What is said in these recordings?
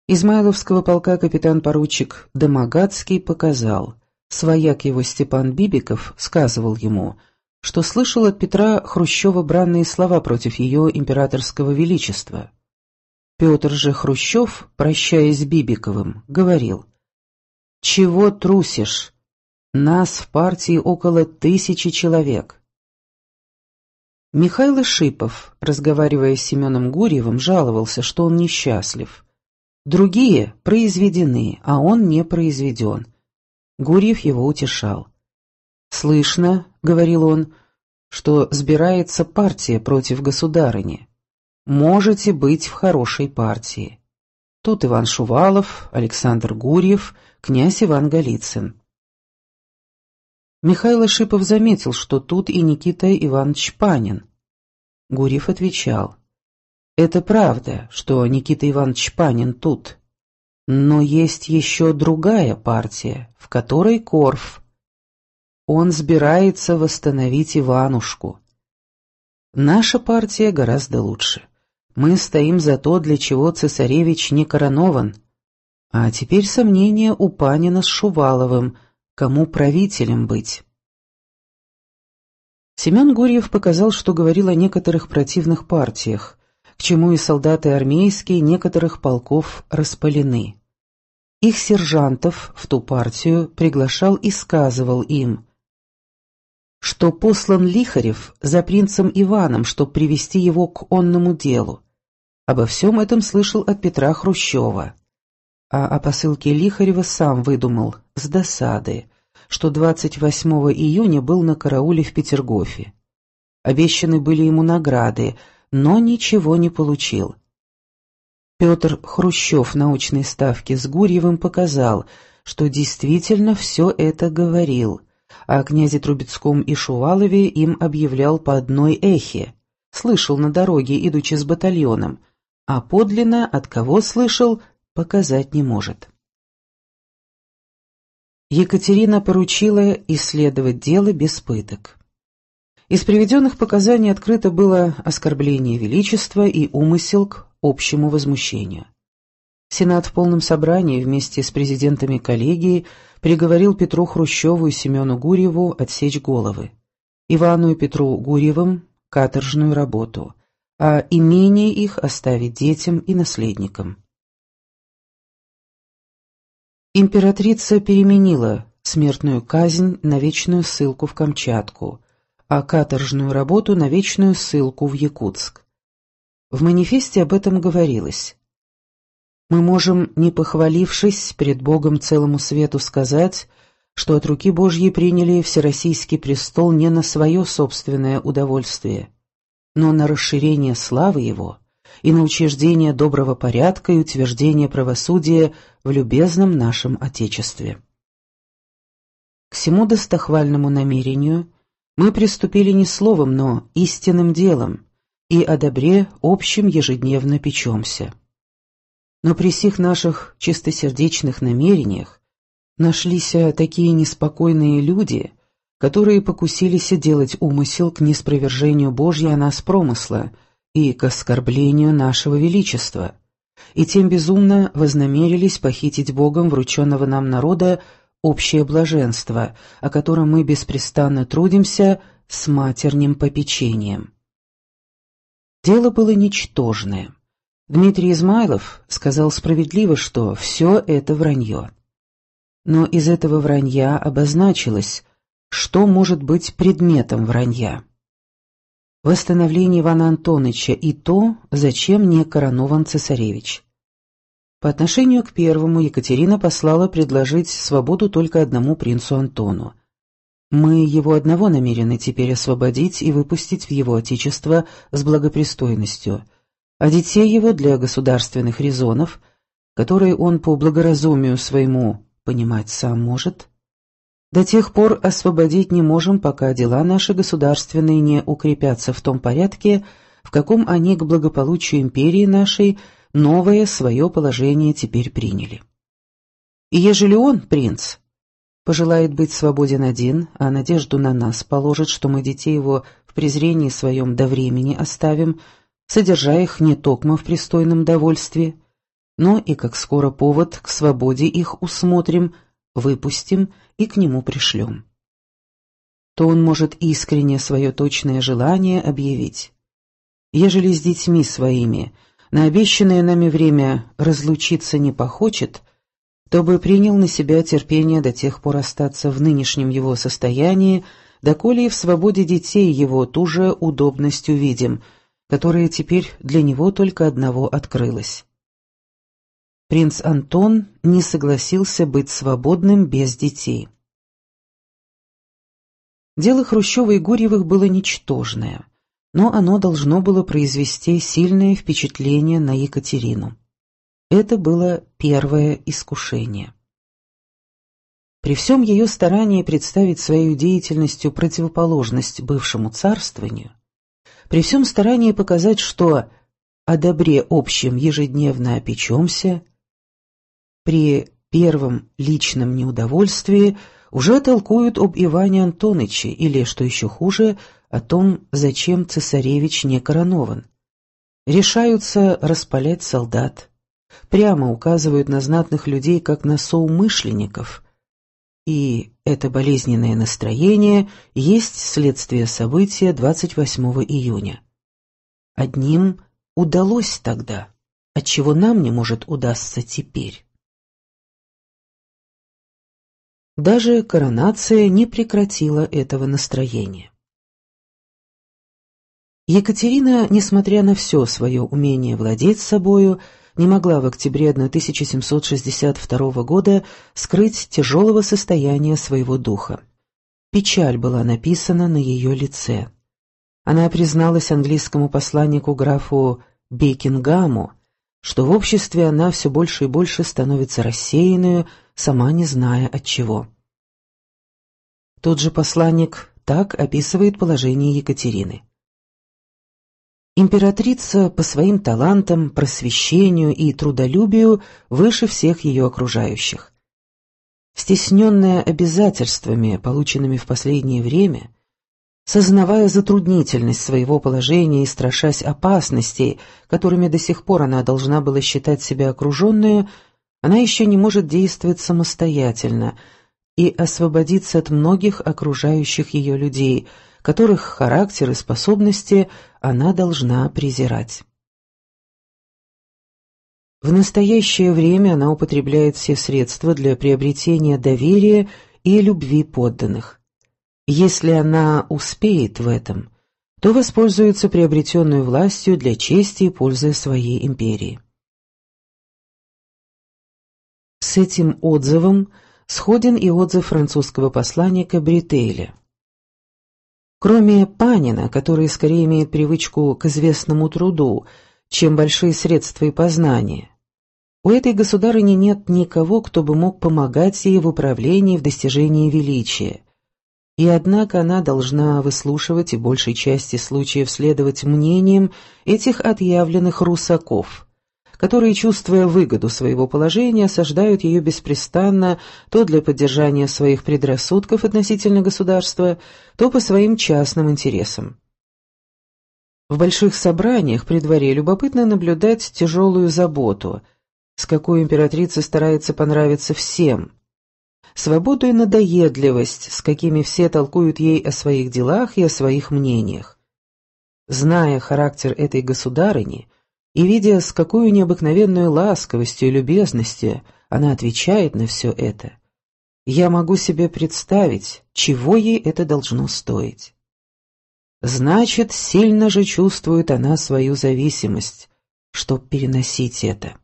Измайловского полка капитан-поручик Домогацкий показал. Свояк его Степан Бибиков сказывал ему, что слышал от Петра Хрущева бранные слова против ее императорского величества. Петр же Хрущев, прощаясь с Бибиковым, говорил: «Чего трусишь? Нас в партии около 1000 человек». Михаил Шипов, разговаривая с Семеном Гурьевым, жаловался, что он несчастлив. Другие произведены, а он не произведен. Гурьев его утешал. «Слышно, — говорил он, — что сбирается партия против государыни. Можете быть в хорошей партии. Тут Иван Шувалов, Александр Гурьев, князь Иван Голицын». Михаил Шипов заметил, что тут и Никита Иванович Панин. Гурьев отвечал: «Это правда, что Никита Иванович Панин тут, но есть еще другая партия, в которой Корф. Он собирается восстановить Иванушку. Наша партия гораздо лучше. Мы стоим за то, для чего цесаревич не коронован. А теперь сомнения у Панина с Шуваловым, кому правителем быть». Семен Гурьев показал, что говорил о некоторых противных партиях, к чему и солдаты армейские некоторых полков распалены. Их сержантов в ту партию приглашал и сказывал им, что послан Лихарев за принцем Иваном, чтоб привести его к онному делу. Обо всем этом слышал от Петра Хрущева. А о посылке Лихарева сам выдумал, с досады, что 28 июня был на карауле в Петергофе. Обещаны были ему награды, но ничего не получил. Петр Хрущев на очной ставке с Гурьевым показал, что действительно все это говорил, а о князе Трубецком и Шувалове им объявлял по одной эхе. Слышал на дороге, идучи с батальоном, а подлинно от кого слышал, показать не может. Екатерина поручила исследовать дело без пыток. Из приведенных показаний открыто было оскорбление величества и умысел к общему возмущению. Сенат в полном собрании вместе с президентами коллегии приговорил Петру Хрущеву и Семену Гурьеву отсечь головы, Ивану и Петру Гурьевым – каторжную работу, а имение их оставить детям и наследникам. Императрица переменила смертную казнь на вечную ссылку в Камчатку, а каторжную работу на вечную ссылку в Якутск. В манифесте об этом говорилось: «Мы можем, не похвалившись пред Богом целому свету, сказать, что от руки Божьей приняли всероссийский престол не на свое собственное удовольствие, но на расширение славы Его и на учреждение доброго порядка и утверждение правосудия в любезном нашем Отечестве». К сему достохвальному намерению мы приступили не словом, но истинным делом, и о добре общем ежедневно печемся. Но при сих наших чистосердечных намерениях нашлись такие неспокойные люди, которые покусились делать умысел к неспровержению Божьего о нас промысла и к оскорблению нашего величества, и тем безумно вознамерились похитить Богом врученного нам народа общее блаженство, о котором мы беспрестанно трудимся с матерним попечением. Дело было ничтожное. Дмитрий Измайлов сказал справедливо, что все это вранье. Но из этого вранья обозначилось, что может быть предметом вранья. Восстановление Ивана Антоновича и то, зачем не коронован цесаревич. По отношению к первому Екатерина послала предложить свободу только одному принцу Антону. Мы его одного намерены теперь освободить и выпустить в его отечество с благопристойностью, а детей его для государственных резонов, которые он по благоразумию своему понимать сам может, до тех пор освободить не можем, пока дела наши государственные не укрепятся в том порядке, в каком они к благополучию империи нашей новое свое положение теперь приняли. И ежели он, принц, пожелает быть свободен один, а надежду на нас положит, что мы детей его в презрении своем до времени оставим, содержа их не токмо в пристойном довольстве, но и как скоро повод к свободе их усмотрим, выпустим и к нему пришлем. То он может искренне свое точное желание объявить. Ежели с детьми своими на обещанное нами время разлучиться не похочет, то бы принял на себя терпение до тех пор остаться в нынешнем его состоянии, доколе и в свободе детей его ту же удобность увидим, которая теперь для него только одного открылась. Принц Антон не согласился быть свободным без детей. Дело Хрущева и Гурьевых было ничтожное, но оно должно было произвести сильное впечатление на Екатерину. Это было первое искушение. При всем ее старании представить своей деятельностью противоположность бывшему царствованию, при всем старании показать, что о добре общем ежедневно опечемся, при первом личном неудовольствии уже толкуют об Иване Антоныче или, что еще хуже, о том, зачем цесаревич не коронован. Решаются распалять солдат, прямо указывают на знатных людей как на соумышленников. И это болезненное настроение есть следствие события 28 июня. Одним удалось тогда, отчего нам не может удастся теперь. Даже коронация не прекратила этого настроения. Екатерина, несмотря на все свое умение владеть собою, не могла в октябре 1762 года скрыть тяжелого состояния своего духа. Печаль была написана на ее лице. Она призналась английскому посланнику графу Бекингаму, что в обществе она все больше и больше становится рассеянную, сама не зная отчего. Тот же посланник так описывает положение Екатерины. Императрица по своим талантам, просвещению и трудолюбию выше всех ее окружающих. Стесненная обязательствами, полученными в последнее время, сознавая затруднительность своего положения и страшась опасностей, которыми до сих пор она должна была считать себя окруженную, она еще не может действовать самостоятельно и освободиться от многих окружающих ее людей, которых характер и способности она должна презирать. В настоящее время она употребляет все средства для приобретения доверия и любви подданных. Если она успеет в этом, то воспользуется приобретенной властью для чести и пользы своей империи. С этим отзывом сходен и отзыв французского посланника Бретейля. Кроме Панина, который скорее имеет привычку к известному труду, чем большие средства и познания, у этой государыни нет никого, кто бы мог помогать ей в управлении и в достижении величия. И однако она должна выслушивать и в большей части случаев следовать мнениям этих отъявленных русаков, которые, чувствуя выгоду своего положения, осаждают ее беспрестанно то для поддержания своих предрассудков относительно государства, то по своим частным интересам. В больших собраниях при дворе любопытно наблюдать тяжелую заботу, с какой императрица старается понравиться всем, свободу и надоедливость, с какими все толкуют ей о своих делах и о своих мнениях. Зная характер этой государыни и видя, с какой необыкновенной ласковостью и любезностью она отвечает на все это, я могу себе представить, чего ей это должно стоить. Значит, сильно же чувствует она свою зависимость, чтоб переносить это.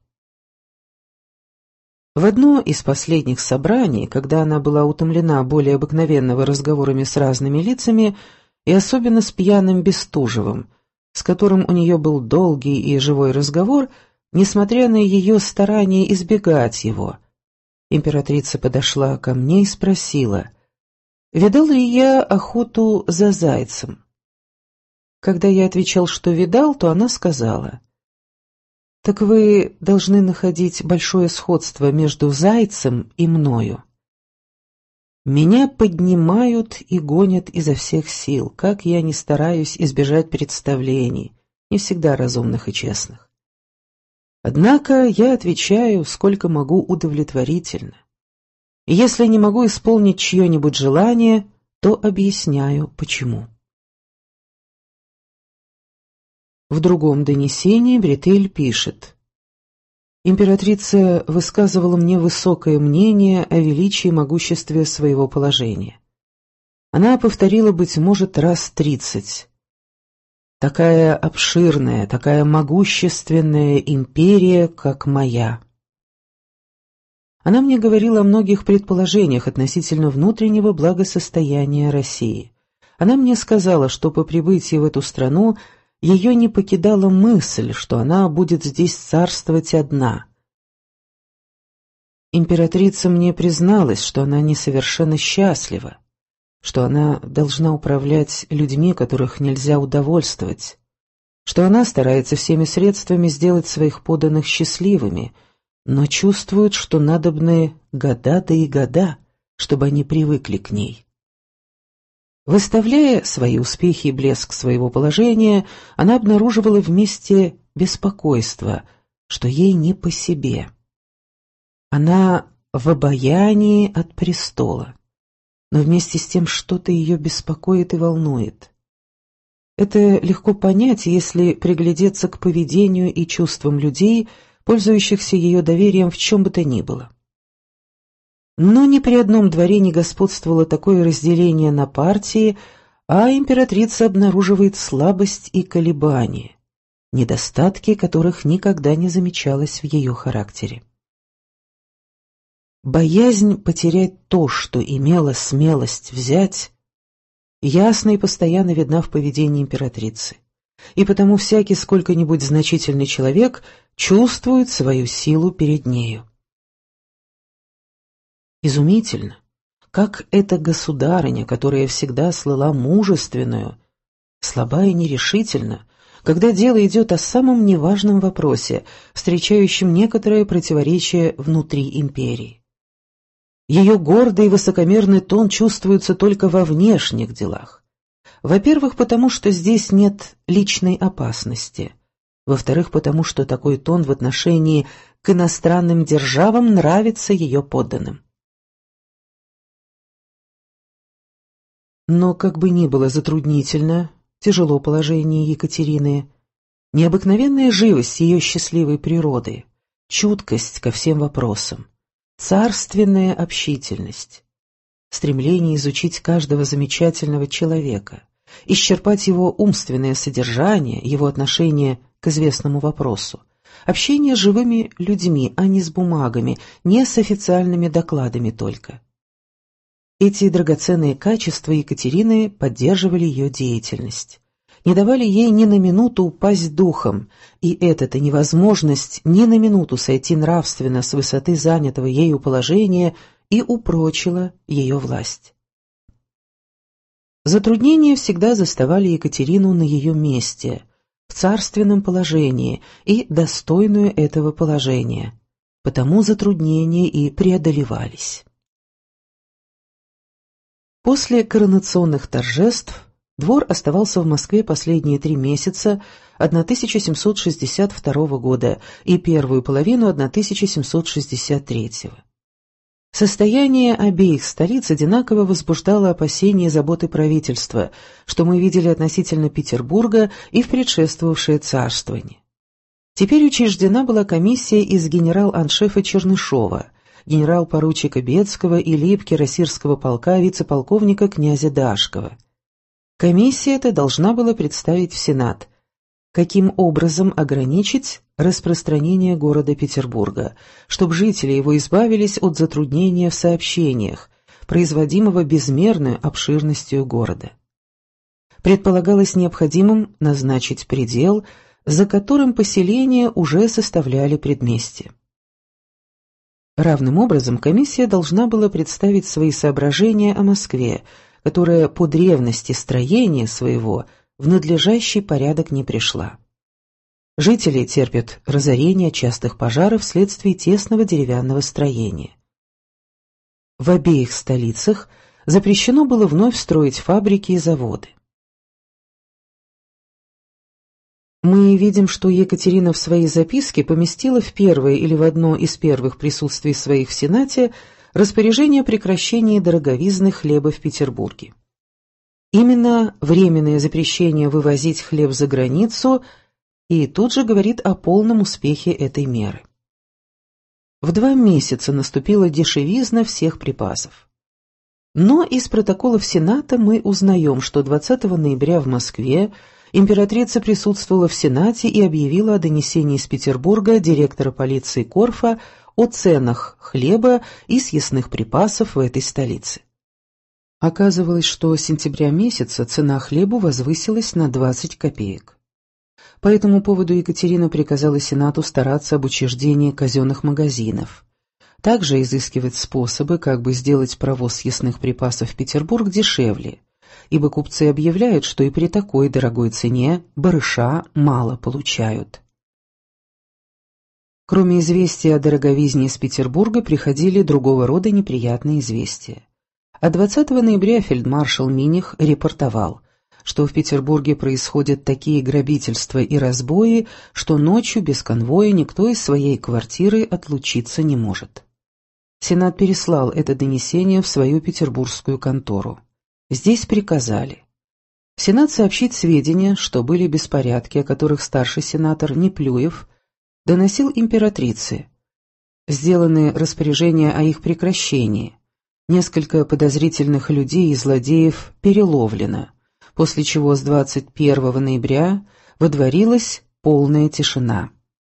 В одно из последних собраний, когда она была утомлена более обыкновенного разговорами с разными лицами, и особенно с пьяным Бестужевым, с которым у нее был долгий и живой разговор, несмотря на ее старание избегать его, императрица подошла ко мне и спросила, видал ли я охоту за зайцем. Когда я отвечал, что видал, то она сказала: «Так вы должны находить большое сходство между зайцем и мною». Меня поднимают и гонят изо всех сил, как я ни стараюсь избежать представлений, не всегда разумных и честных. Однако я отвечаю, сколько могу, удовлетворительно. И если не могу исполнить чье-нибудь желание, то объясняю, почему. В другом донесении Бретель пишет: «Императрица высказывала мне высокое мнение о величии и могуществе своего положения. Она повторила, быть может, раз 30. Такая обширная, такая могущественная империя, как моя». Она мне говорила о многих предположениях относительно внутреннего благосостояния России. Она мне сказала, что по прибытии в эту страну ее не покидала мысль, что она будет здесь царствовать одна. Императрица мне призналась, что она несовершенно счастлива, что она должна управлять людьми, которых нельзя удовольствовать, что она старается всеми средствами сделать своих подданных счастливыми, но чувствует, что надобны года да и года, чтобы они привыкли к ней. Выставляя свои успехи и блеск своего положения, она обнаруживала вместе беспокойство, что ей не по себе. Она в обаянии от престола, но вместе с тем что-то ее беспокоит и волнует. Это легко понять, если приглядеться к поведению и чувствам людей, пользующихся ее доверием в чем бы то ни было. Но ни при одном дворе не господствовало такое разделение на партии, а императрица обнаруживает слабость и колебания, недостатки которых никогда не замечалось в ее характере. Боязнь потерять то, что имела смелость взять, ясно и постоянно видна в поведении императрицы, и потому всякий сколько-нибудь значительный человек чувствует свою силу перед нею. Изумительно, как эта государыня, которая всегда слыла мужественную, слаба и нерешительна, когда дело идет о самом неважном вопросе, встречающем некоторое противоречие внутри империи. Ее гордый и высокомерный тон чувствуется только во внешних делах. Во-первых, потому что здесь нет личной опасности. Во-вторых, потому что такой тон в отношении к иностранным державам нравится ее подданным. Но как бы ни было затруднительно, тяжело положение Екатерины, необыкновенная живость ее счастливой природы, чуткость ко всем вопросам, царственная общительность, стремление изучить каждого замечательного человека, исчерпать его умственное содержание, его отношение к известному вопросу, общение с живыми людьми, а не с бумагами, не с официальными докладами только. Эти драгоценные качества Екатерины поддерживали ее деятельность, не давали ей ни на минуту упасть духом, и эта невозможность ни на минуту сойти нравственно с высоты занятого ею положения и упрочила ее власть. Затруднения всегда заставали Екатерину на ее месте, в царственном положении и достойную этого положения, потому затруднения и преодолевались. После коронационных торжеств двор оставался в Москве последние 3 месяца 1762 года и первую половину 1763. Состояние обеих столиц одинаково возбуждало опасения и заботы правительства, что мы видели относительно Петербурга и в предшествовавшее царствование. Теперь учреждена была комиссия из генерал-аншефа Чернышова, генерал-поручика Бедского и лейб-кирасирского полка вице-полковника князя Дашкова. Комиссия эта должна была представить в Сенат, каким образом ограничить распространение города Петербурга, чтобы жители его избавились от затруднения в сообщениях, производимого безмерной обширностью города. Предполагалось необходимым назначить предел, за которым поселения уже составляли предместье. Равным образом комиссия должна была представить свои соображения о Москве, которая по древности строения своего в надлежащий порядок не пришла. Жители терпят разорение от частых пожаров вследствие тесного деревянного строения. В обеих столицах запрещено было вновь строить фабрики и заводы. Мы видим, что Екатерина в своей записке поместила в первое или в одно из первых присутствий своих в Сенате распоряжение о прекращении дороговизны хлеба в Петербурге. Именно временное запрещение вывозить хлеб за границу и тут же говорит о полном успехе этой меры. В 2 месяца наступила дешевизна всех припасов. Но из протоколов Сената мы узнаем, что 20 ноября в Москве императрица присутствовала в Сенате и объявила о донесении из Петербурга директора полиции Корфа о ценах хлеба и съестных припасов в этой столице. Оказывалось, что с сентября месяца цена хлеба возвысилась на 20 копеек. По этому поводу Екатерина приказала Сенату стараться об учреждении казенных магазинов, также изыскивать способы, как бы сделать провоз съестных припасов в Петербург дешевле, ибо купцы объявляют, что и при такой дорогой цене барыша мало получают. Кроме известия о дороговизне из Петербурга приходили другого рода неприятные известия. А 20 ноября фельдмаршал Миних репортовал, что в Петербурге происходят такие грабительства и разбои, что ночью без конвоя никто из своей квартиры отлучиться не может. Сенат переслал это донесение в свою петербургскую контору. Здесь приказали в Сенат сообщить сведения, что были беспорядки, о которых старший сенатор Неплюев доносил императрице. Сделаны распоряжения о их прекращении. Несколько подозрительных людей и злодеев переловлено, после чего с 21 ноября водворилась полная тишина.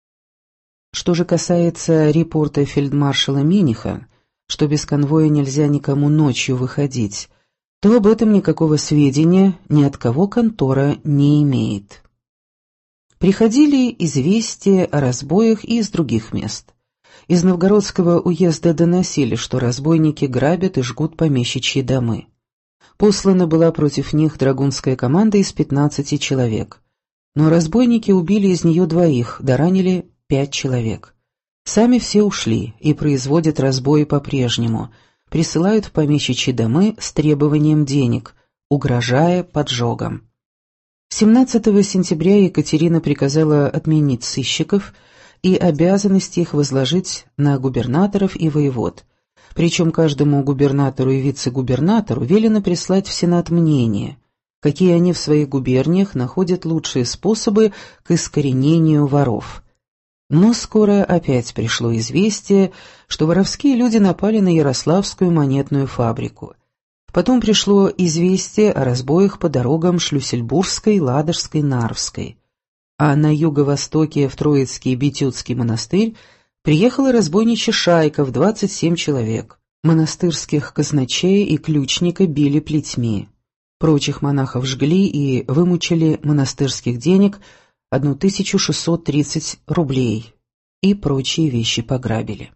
Что же касается репорта фельдмаршала Миниха, что без конвоя нельзя никому ночью выходить, то об этом никакого сведения ни от кого контора не имеет. Приходили известия о разбоях и из других мест. Из Новгородского уезда доносили, что разбойники грабят и жгут помещичьи домы. Послана была против них драгунская команда из 15 человек. Но разбойники убили из нее 2, да ранили 5 человек. Сами все ушли и производят разбои по-прежнему, присылают в помещичьи домы с требованием денег, угрожая поджогом. 17 сентября Екатерина приказала отменить сыщиков и обязанности их возложить на губернаторов и воевод. Причем каждому губернатору и вице-губернатору велено прислать в Сенат мнение, какие они в своих губерниях находят лучшие способы к искоренению воров. Но скоро опять пришло известие, что воровские люди напали на Ярославскую монетную фабрику. Потом пришло известие о разбоях по дорогам Шлюссельбургской, Ладожской, Нарвской. А на юго-востоке в Троицкий Битюцкий монастырь приехала разбойничья шайка в 27 человек. Монастырских казначея и ключника били плетьми. Прочих монахов жгли и вымучили монастырских денег 1630 рублей и прочие вещи пограбили.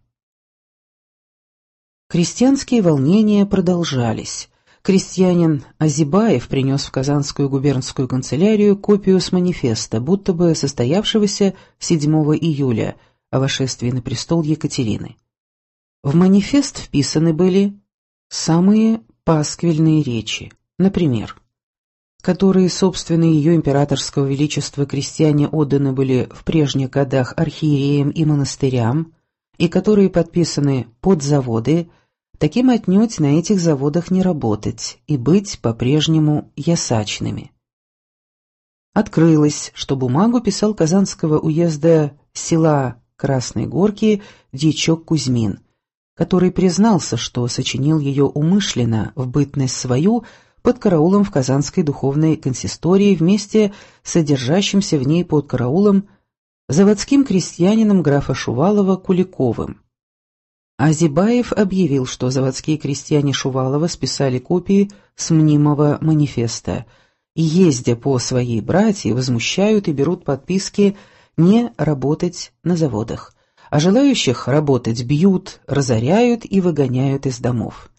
Крестьянские волнения продолжались. Крестьянин Азибаев принес в Казанскую губернскую канцелярию копию с манифеста, будто бы состоявшегося 7 июля, о восшествии на престол Екатерины. В манифест вписаны были самые пасквильные речи, например, которые, собственно, ее императорского величества крестьяне отданы были в прежних годах архиереям и монастырям, и которые подписаны под заводы, таким отнюдь на этих заводах не работать и быть по-прежнему ясачными. Открылось, что бумагу писал Казанского уезда села Красной Горки дьячок Кузьмин, который признался, что сочинил ее умышленно в бытность свою под караулом в Казанской духовной консистории вместе с содержащимся в ней под караулом заводским крестьянином графа Шувалова Куликовым. Азибаев объявил, что заводские крестьяне Шувалова списали копии с мнимого манифеста и, ездя по своей братье, возмущают и берут подписки не работать на заводах, а желающих работать бьют, разоряют и выгоняют из домов.